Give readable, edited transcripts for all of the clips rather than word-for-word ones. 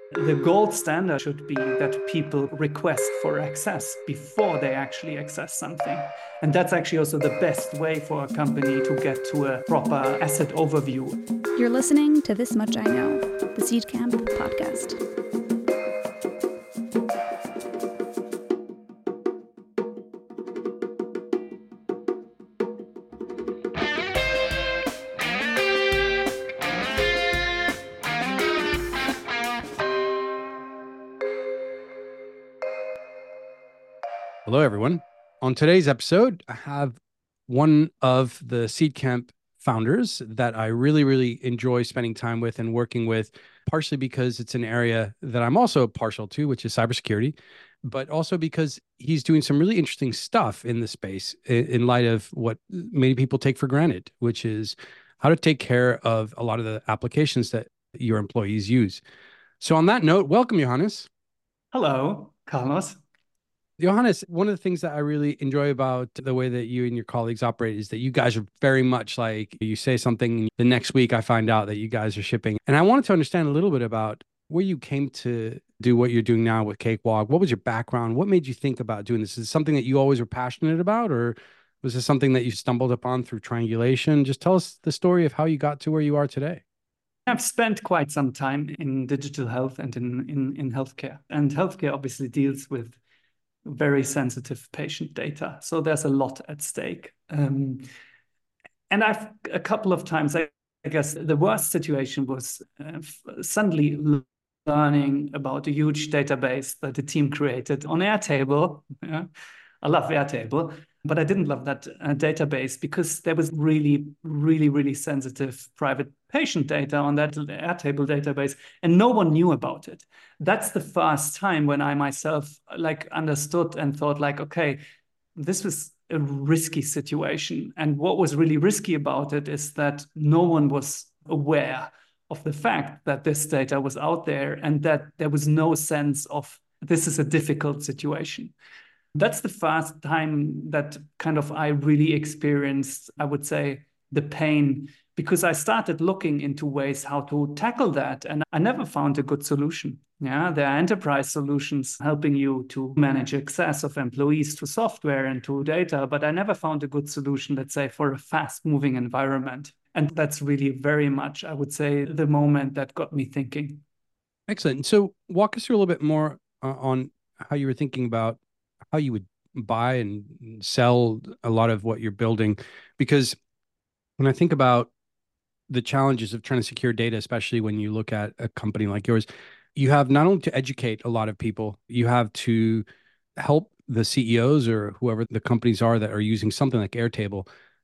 The gold standard should be that people request for access before they actually access something. And that's actually also the best way for a company to get to a proper asset overview. You're listening to This Much I Know, the Seedcamp podcast. Hello, everyone. On today's episode, I have one of the Seedcamp founders that I really enjoy spending time with and working with, partially because it's an area that I'm also partial to, which is cybersecurity, but also because he's doing some really interesting stuff in the space in light of what many people take for granted, which is how to take care of a lot of the applications that your employees use. So on that note, welcome, Johannes. Hello, Carlos. Johannes, one of the things that I really enjoy about the way that you and your colleagues operate is that you guys are very much like you say something, the next week I find out that you guys are shipping. And I wanted to understand a little bit about where you came to do what you're doing now with Cakewalk. What was your background? What made you think about doing this? Is it something that you always were passionate about, or was this something that you stumbled upon through triangulation? Just tell us the story of how you got to where you are today. I've spent quite some time in digital health and in healthcare. And healthcare obviously deals with very sensitive patient data. So there's a lot at stake. And I've a couple of times, I guess the worst situation was suddenly learning about a huge database that the team created on Airtable. Yeah? I love Airtable, but I didn't love that database because there was really sensitive private patient data on that Airtable database, and no one knew about it. That's the first time when I myself understood and thought okay, this was a risky situation. And what was really risky about it is that no one was aware of the fact that this data was out there and that there was no sense of this is a difficult situation. That's the first time that I really experienced, I would say, the pain, because I started looking into ways how to tackle that. And I never found a good solution. Yeah, there are enterprise solutions helping you to manage access of employees to software and to data, but I never found a good solution, let's say, for a fast-moving environment. And that's really very much, I would say, the moment that got me thinking. Excellent. So walk us through a little bit more on how you were thinking about how you would buy and sell a lot of what you're building. Because when I think about the challenges of trying to secure data, especially when you look at a company like yours, you have not only to educate a lot of people, you have to help the CEOs or whoever the companies are that are using something like Airtable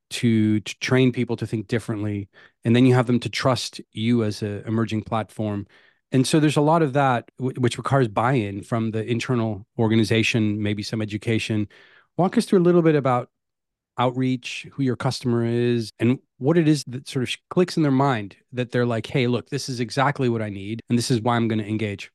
to train people to think differently. And then you have them to trust you as an emerging platform. And so there's a lot of that which requires buy-in from the internal organization, maybe some education. Walk us through a little bit about outreach, who your customer is, and what it is that sort of clicks in their mind that they're like, hey, look, this is exactly what I need, and this is why I'm going to engage.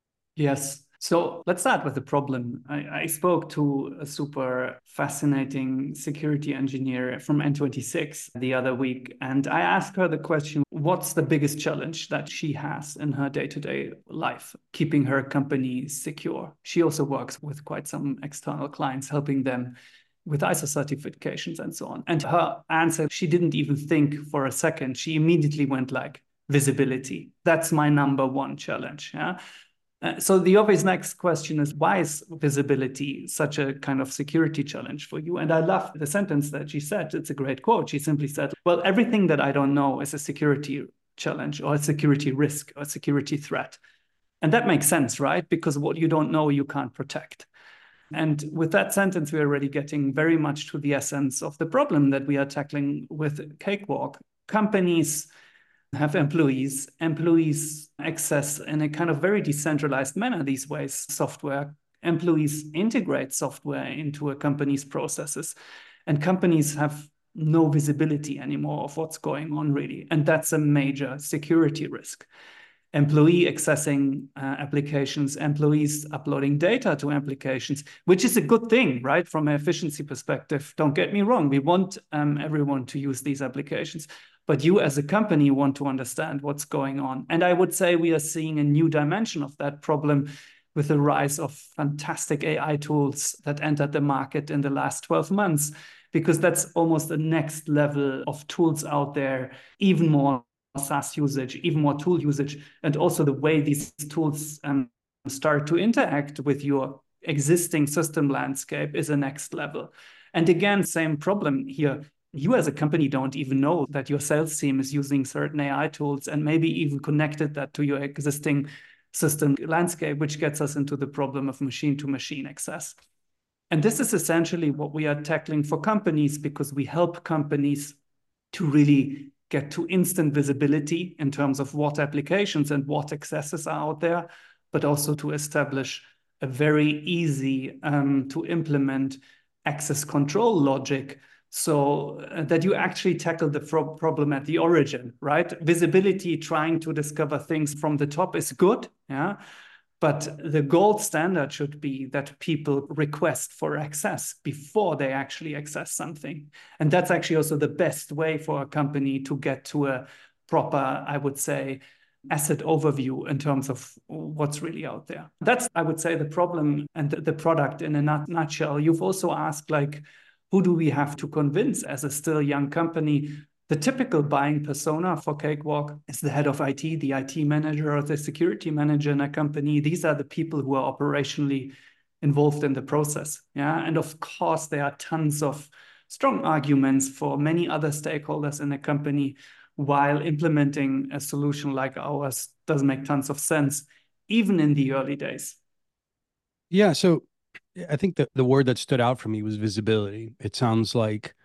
Yes. So let's start with the problem. I spoke to a super fascinating security engineer from N26 the other week, and I asked her the question, what's the biggest challenge that she has in her day-to-day life, keeping her company secure? She also works with quite some external clients, helping them with ISO certifications and so on. And her answer, she didn't even think for a second. She immediately went visibility. That's my number one challenge. Yeah. So the obvious next question is, why is visibility such a kind of security challenge for you? And I love the sentence that she said. It's a great quote. She simply said, well, everything that I don't know is a security challenge or a security risk or a security threat. And that makes sense, right? Because what you don't know, you can't protect. And with that sentence, we're already getting very much to the essence of the problem that we are tackling with Cakewalk. Companies have employees access in a kind of very decentralized manner these ways software. Employees integrate software into a company's processes, and companies have no visibility anymore of what's going on really. And that's a major security risk. Employee accessing applications, employees uploading data to applications, which is a good thing, right? From an efficiency perspective, don't get me wrong. We want everyone to use these applications. but you as a company want to understand what's going on. And I would say we are seeing a new dimension of that problem with the rise of fantastic AI tools that entered the market in the last 12 months, because that's almost the next level of tools out there, even more SaaS usage, even more tool usage, and also the way these tools start to interact with your existing system landscape is a next level. And again, same problem here. You as a company don't even know that your sales team is using certain AI tools and maybe even connected that to your existing system landscape, which gets us into the problem of machine-to-machine access. And this is essentially what we are tackling for companies, because we help companies to really get to instant visibility in terms of what applications and what accesses are out there, but also to establish a very easy to implement access control logic, so that you actually tackle the problem at the origin, right? Visibility, trying to discover things from the top is good, yeah. But the gold standard should be that people request for access before they actually access something. And that's actually also the best way for a company to get to a proper, I would say, asset overview in terms of what's really out there. That's, I would say, the problem and the product in a nutshell. You've also asked, like, who do we have to convince as a still young company? The typical buying persona for Cakewalk is the head of IT, the IT manager, or the security manager in a company. These are the people who are operationally involved in the process. Yeah, and of course, there are tons of strong arguments for many other stakeholders in a company, while implementing a solution like ours does make tons of sense, even in the early days. Yeah, so I think that the word that stood out for me was visibility. It sounds like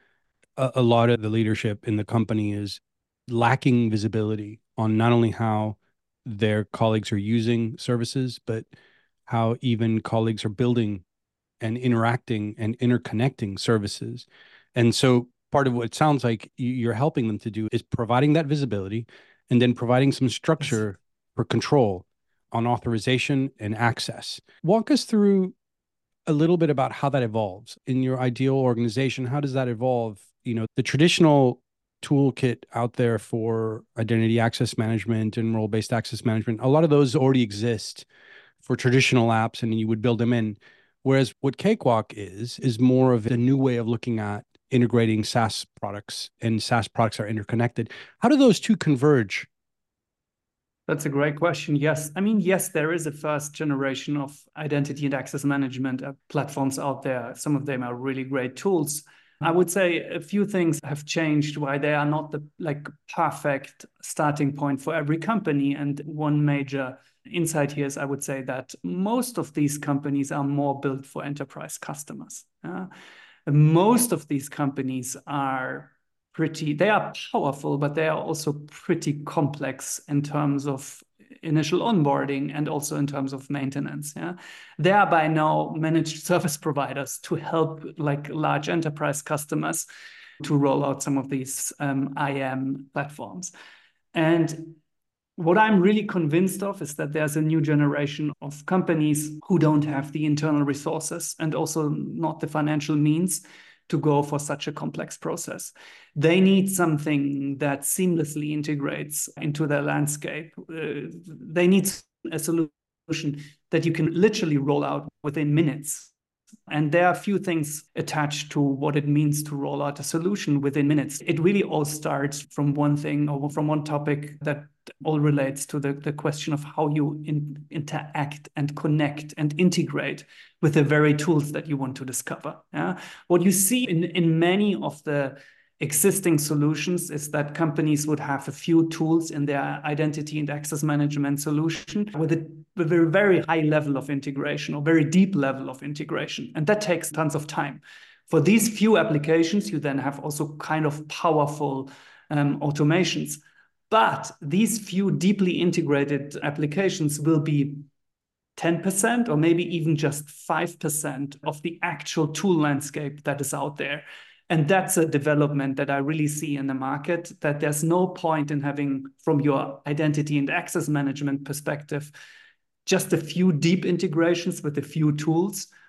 a lot of the leadership in the company is lacking visibility on not only how their colleagues are using services, but how even colleagues are building and interacting and interconnecting services. And so part of what it sounds like you're helping them to do is providing that visibility and then providing some structure for control on authorization and access. Walk us through a little bit about how that evolves in your ideal organization. How does that evolve? You know, the traditional toolkit out there for identity access management and role-based access management, a lot of those already exist for traditional apps, and you would build them in. Whereas what Cakewalk is more of a new way of looking at integrating SaaS products, and SaaS products are interconnected. How do those two converge? That's a great question. Yes. I mean, yes, there is a first generation of identity and access management platforms out there. Some of them are really great tools. I would say a few things have changed why they are not the perfect starting point for every company. And one major insight here is, I would say, that most of these companies are more built for enterprise customers. Most of these companies are they are powerful, but they are also pretty complex in terms of initial onboarding and also in terms of maintenance. Yeah, they are by now managed service providers to help like large enterprise customers to roll out some of these IAM platforms. And what I'm really convinced of is that there's a new generation of companies who don't have the internal resources and also not the financial means to go for such a complex process. They need something that seamlessly integrates into their landscape. They need a solution that you can literally roll out within minutes. And there are a few things attached to what it means to roll out a solution within minutes. It really all starts from one thing or from one topic that all relates to the question of how you interact and connect and integrate with the very tools that you want to discover. Yeah? What you see in many of the existing solutions is that companies would have a few tools in their identity and access management solution with a very high level of integration or very deep level of integration. And that takes tons of time. For these few applications, you then have also kind of powerful automations. But these few deeply integrated applications will be 10% or maybe even just 5% of the actual tool landscape that is out there. And that's a development that I really see in the market, that there's no point in having, from your identity and access management perspective, just a few deep integrations with a few tools,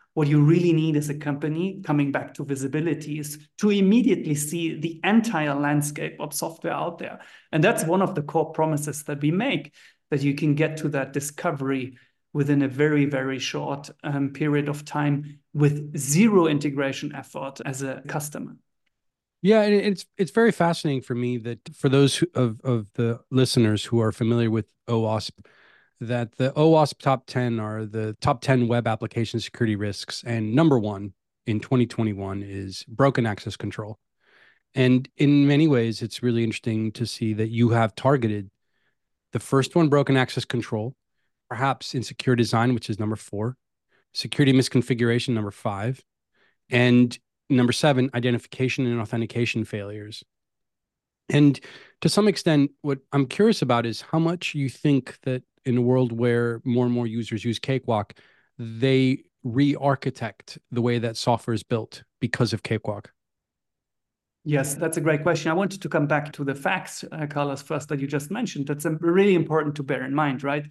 What you really need as a company, coming back to visibility, is to immediately see the entire landscape of software out there. And that's one of the core promises that we make, that you can get to that discovery within a very, very short period of time with zero integration effort as a customer. Yeah, and it's very fascinating for me that for those of the listeners who are familiar with OWASP, that the OWASP top 10 are the top 10 web application security risks. And number one in 2021 is broken access control. And in many ways, it's really interesting to see that you have targeted the first one, broken access control, perhaps insecure design, which is number 4, security misconfiguration, number 5, and number 7, identification and authentication failures. And to some extent, what I'm curious about is how much you think that in a world where more and more users use Cakewalk, they re-architect the way that software is built because of Cakewalk. Yes, that's a great question. I wanted to come back to the facts, Carlos, first that you just mentioned. That's really important to bear in mind, right?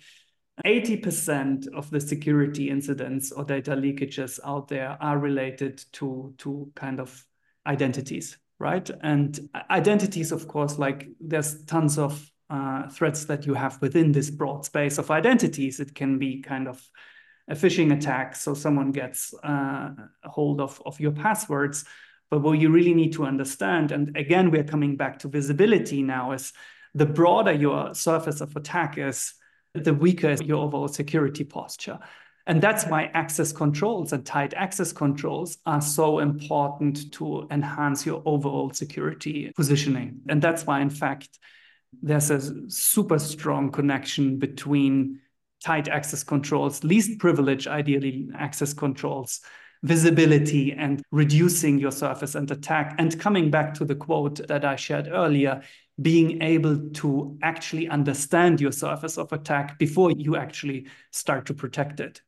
80% of the security incidents or data leakages out there are related to kind of identities, right? And identities, of course, like there's tons of threats that you have within this broad space of identities. It can be kind of a phishing attack, so someone gets a hold of your passwords. But what you really need to understand, and again, we're coming back to visibility now, is the broader your surface of attack is, the weaker is your overall security posture. And that's why access controls and tight access controls are so important to enhance your overall security positioning. And that's why, in fact, there's a super strong connection between tight access controls, least privilege, ideally, access controls, visibility, and reducing your surface and attack. And coming back to the quote that I shared earlier, being able to actually understand your surface of attack before you actually start to protect it.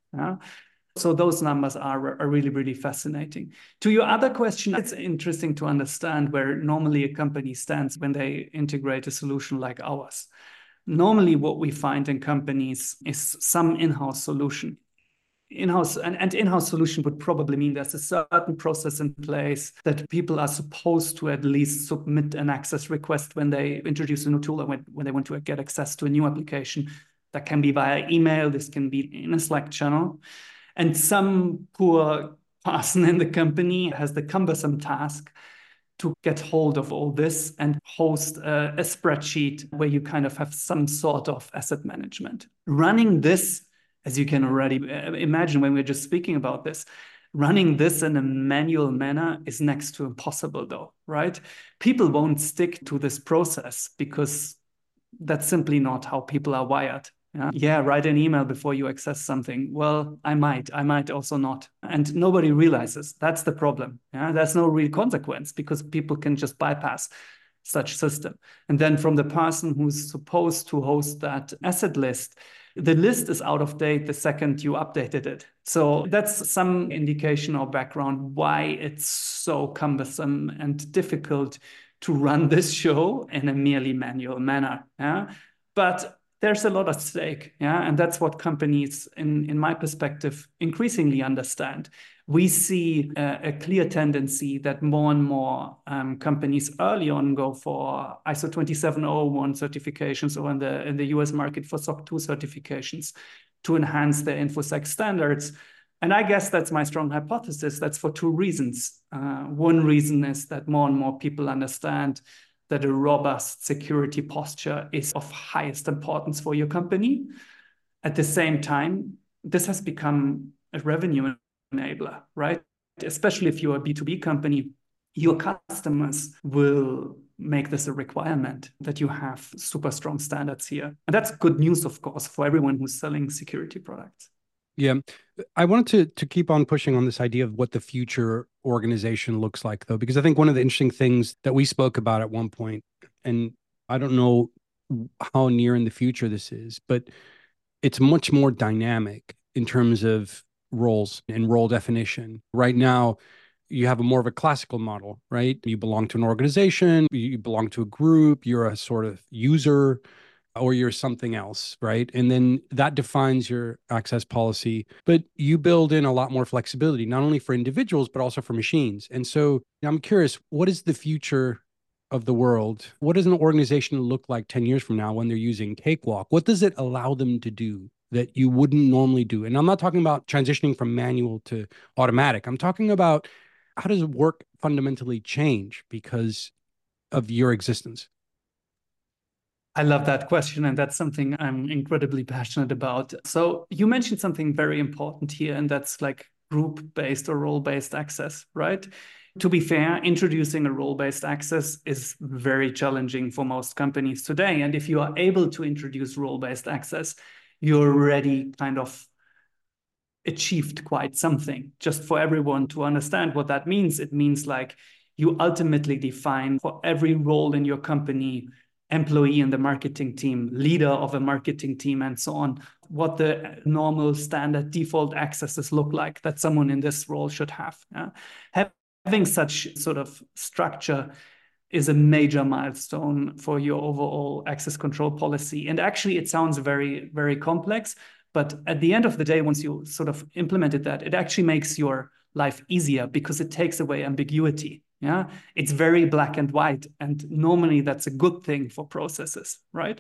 So those numbers are really, really fascinating. To your other question, it's interesting to understand where normally a company stands when they integrate a solution like ours. Normally, what we find in companies is some in-house solution. In-house and in-house solution would probably mean there's a certain process in place that people are supposed to at least submit an access request when they introduce a new tool or when they want to get access to a new application. That can be via email, this can be in a Slack channel. And some poor person in the company has the cumbersome task to get hold of all this and host a spreadsheet where you kind of have some sort of asset management. Running this, as you can already imagine when we're just speaking about this, running this in a manual manner is next to impossible though, right? People won't stick to this process because that's simply not how people are wired. Yeah, write an email before you access something. Well, I might also not. And nobody realizes that's the problem. There's no real consequence because people can just bypass such system. And then from the person who's supposed to host that asset list, the list is out of date the second you updated it. So that's some indication or background why it's so cumbersome and difficult to run this show in a merely manual manner. But there's a lot at stake, and that's what companies, in my perspective, increasingly understand. We see a clear tendency that more and more companies early on go for ISO 27001 certifications, or in the US market for SOC 2 certifications to enhance their InfoSec standards. And I guess that's my strong hypothesis. That's for 2 reasons. One reason is that more and more people understand that a robust security posture is of highest importance for your company. At the same time, this has become a revenue enabler, right? Especially if you're a B2B company, your customers will make this a requirement that you have super strong standards here. And that's good news, of course, for everyone who's selling security products. Yeah. I wanted to keep on pushing on this idea of what the future organization looks like, though, because I think one of the interesting things that we spoke about at one point, and I don't know how near in the future this is, but it's much more dynamic in terms of roles and role definition. Right now, you have a more of a classical model, right? You belong to an organization, you belong to a group, you're a sort of user, or you're something else, right? And then that defines your access policy. But you build in a lot more flexibility, not only for individuals, but also for machines. And so I'm curious, what is the future of the world? What does an organization look like 10 years from now when they're using Cakewalk? What does it allow them to do that you wouldn't normally do? And I'm not talking about transitioning from manual to automatic. I'm talking about how does work fundamentally change because of your existence? I love that question, and that's something I'm incredibly passionate about. So you mentioned something very important here, and that's like group-based or role-based access, right? To be fair, introducing a role-based access is very challenging for most companies today. And if you are able to introduce role-based access, you're already kind of achieved quite something. Just for everyone to understand what that means, it means like you ultimately define for every role in your company, employee in the marketing team, leader of a marketing team, and so on, what the normal standard default accesses look like that someone in this role should have. Yeah? Having such sort of structure is a major milestone for your overall access control policy. And actually, it sounds very, very complex. But at the end of the day, once you sort of implemented that, it actually makes your life easier because it takes away ambiguity. Yeah, it's very black and white. And normally that's a good thing for processes, right?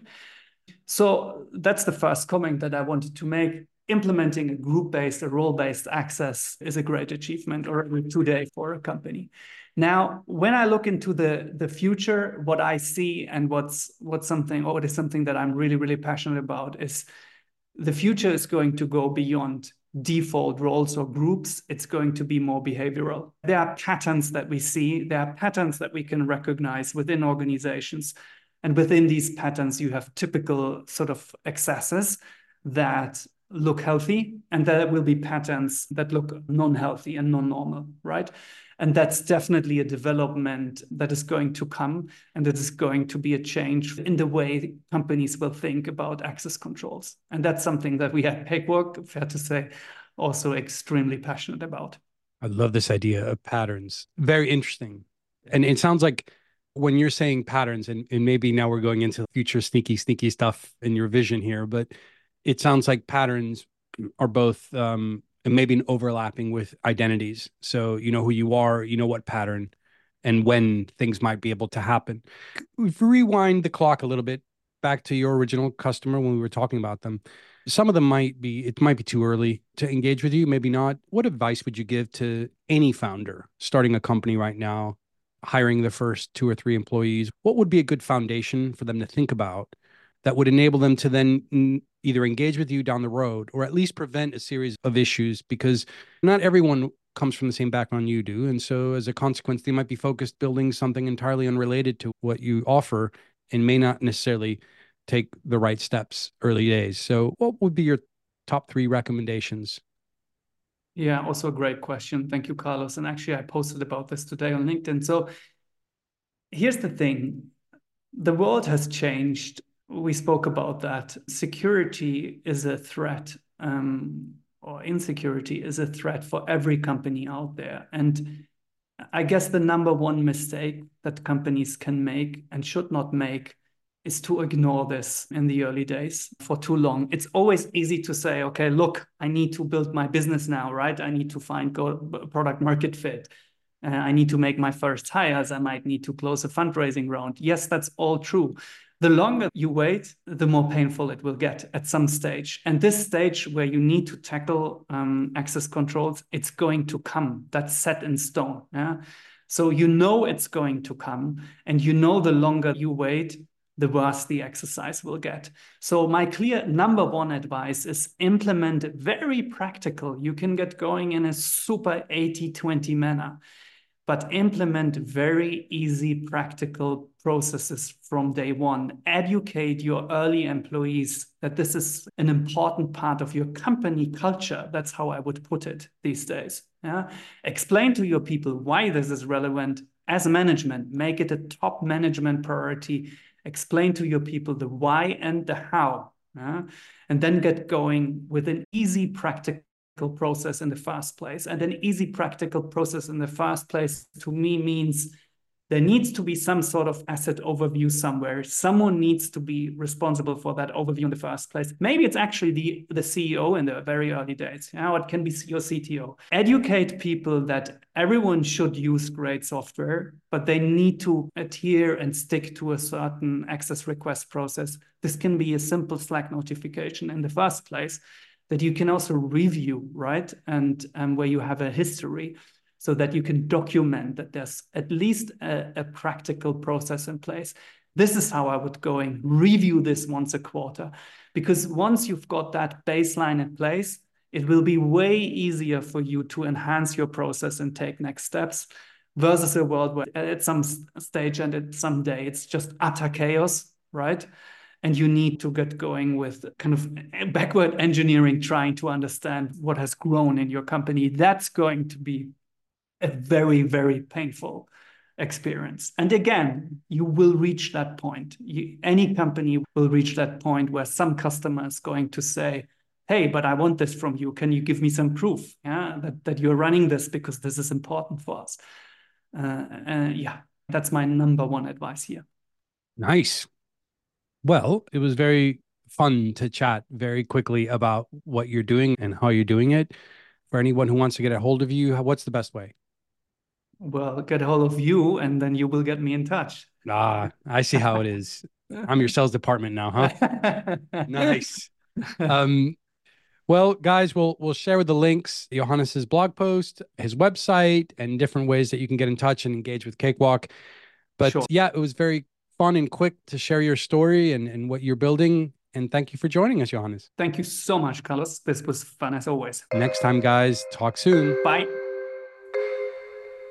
So that's the first comment that I wanted to make. Implementing a group-based, a role-based access is a great achievement already today for a company. Now, when I look into the future, what I see and what is something that I'm really, really passionate about is the future is going to go beyond default roles or groups. It's going to be more behavioral. There are patterns that we see. There are patterns that we can recognize within organizations. And within these patterns, you have typical sort of accesses that look healthy, and there will be patterns that look non-healthy and non-normal, right? And that's definitely a development that is going to come, and it is going to be a change in the way companies will think about access controls. And that's something that we at Cakewalk, fair to say, also extremely passionate about. I love this idea of patterns. Very interesting. And it sounds like when you're saying patterns, and maybe now we're going into future sneaky stuff in your vision here, but it sounds like patterns are both maybe an overlapping with identities. So you know who you are, you know what pattern, and when things might be able to happen. If we rewind the clock a little bit back to your original customer when we were talking about them, some of them might be too early to engage with you, maybe not. What advice would you give to any founder starting a company right now, hiring the first 2 or 3 employees? What would be a good foundation for them to think about that would enable them to then either engage with you down the road or at least prevent a series of issues? Because not everyone comes from the same background you do. And so as a consequence, they might be focused building something entirely unrelated to what you offer and may not necessarily take the right steps early days. So what would be your top 3 recommendations? Yeah, also a great question. Thank you, Carlos. And actually, I posted about this today on LinkedIn. So here's the thing. The world has changed. We spoke about that. Security is a threat, or insecurity is a threat for every company out there. And I guess the number one mistake that companies can make and should not make is to ignore this in the early days for too long. It's always easy to say, okay, look, I need to build my business now, right? I need to find product market fit. I need to make my first hires. I might need to close a fundraising round. Yes, that's all true. The longer you wait, the more painful it will get at some stage. And this stage where you need to tackle access controls, it's going to come. That's set in stone. Yeah? So you know it's going to come. And you know the longer you wait, the worse the exercise will get. So my clear number one advice is implement it very practical. You can get going in a super 80-20 manner, but implement very easy, practical processes from day one. Educate your early employees that this is an important part of your company culture. That's how I would put it these days. Yeah? Explain to your people why this is relevant as management. Make it a top management priority. Explain to your people the why and the how. Yeah? And then get going with an easy, practical process in the first place. And an easy practical process in the first place to me means there needs to be some sort of asset overview somewhere. Someone needs to be responsible for that overview in the first place. Maybe it's actually the CEO in the very early days. It can be your CTO. Educate people that everyone should use great software, but they need to adhere and stick to a certain access request process. This can be a simple Slack notification in the first place that you can also review, right? And where you have a history, so that you can document that there's at least a practical process in place. This is how I would go and review this once a quarter, because once you've got that baseline in place, it will be way easier for you to enhance your process and take next steps versus a world where at some stage and at some day, it's just utter chaos, right? And you need to get going with kind of backward engineering, trying to understand what has grown in your company. That's going to be a very, very painful experience. And again, you will reach that point. Any company will reach that point where some customer is going to say, hey, but I want this from you. Can you give me some proof that you're running this because this is important for us? That's my number one advice here. Nice. Well, it was very fun to chat very quickly about what you're doing and how you're doing it. For anyone who wants to get a hold of you, what's the best way? Well, get a hold of you and then you will get me in touch. I see how it is. I'm your sales department now, huh? Nice. Well, guys, we'll share with the links, Johannes's blog post, his website, and different ways that you can get in touch and engage with Cakewalk. But sure. Yeah, it was very fun and quick to share your story and what you're building. And thank you for joining us, Johannes. Thank you so much, Carlos. This was fun as always. Next time, guys, talk soon. Bye.